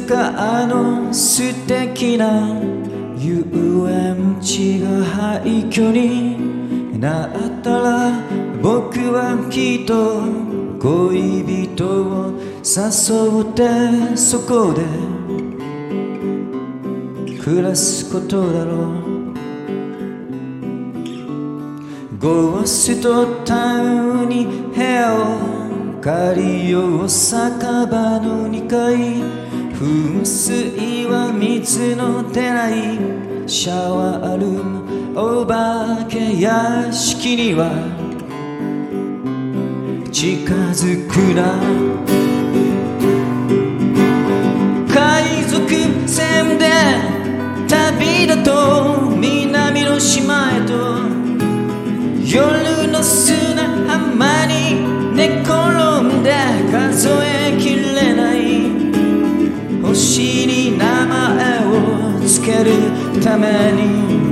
かの素敵な遊園地が廃墟になったら、僕はきっと恋人を誘ってそこで暮らすことだろう。ゴーストタウンに部屋を借りよう。酒場の2階、噴水は水の出ないシャワールーム。お化け屋敷には近づくな。海賊船で旅だと南の島へと、夜の砂浜に寝転んで数えきれない星に名前をつけるために。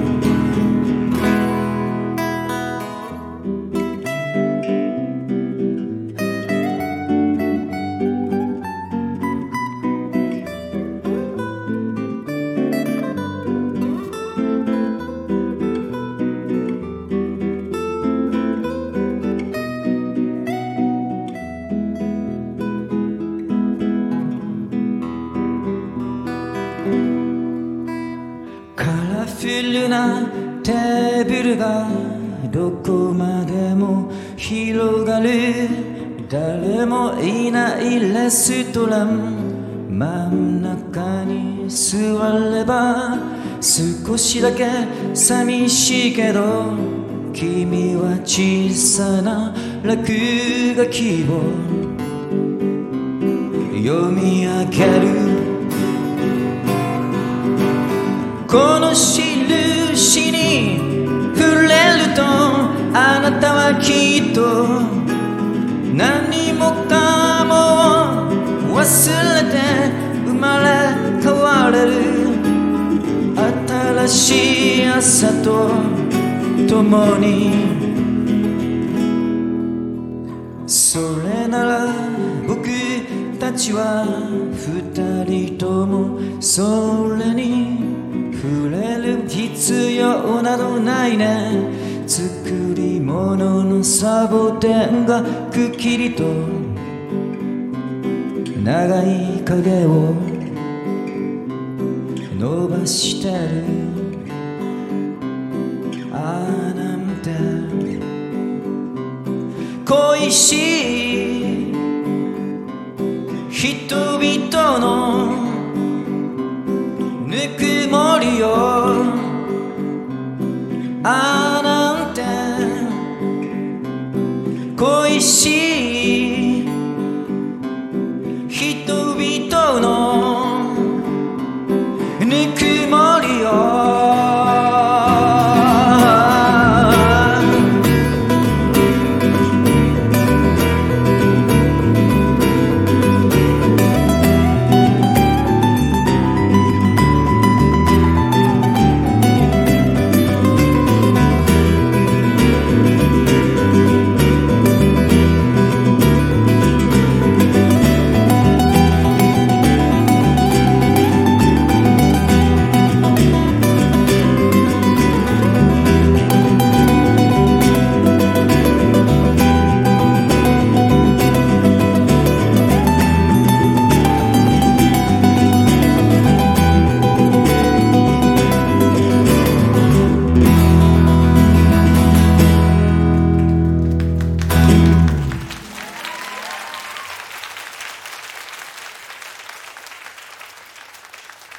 カラフルなテーブルがどこまでも広がる。誰もいないレストラン、真ん中に座れば少しだけ寂しいけど、君は小さな落書きを読み上げる。この印に触れると、あなたはきっと何もかも忘れて生まれ変われる。新しい朝と共に。それなら僕たちは二人ともそれに触れる必要などないね。作り物のサボテンがくっきりと長い影を伸ばしてる。ああなんて恋しい人々の